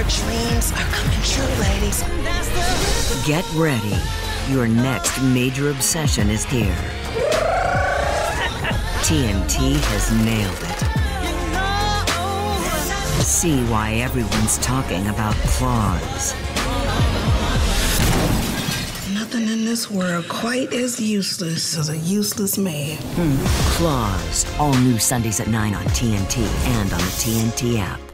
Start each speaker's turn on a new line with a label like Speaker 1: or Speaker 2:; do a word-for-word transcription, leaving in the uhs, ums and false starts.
Speaker 1: dreams are coming true, ladies.
Speaker 2: Get ready. Your next major obsession is here. T N T has nailed it. See why everyone's talking about Claws.
Speaker 1: Nothing in this world quite as useless as a useless man.
Speaker 2: Hmm. Claws. All new Sundays at nine on T N T and on the T N T app.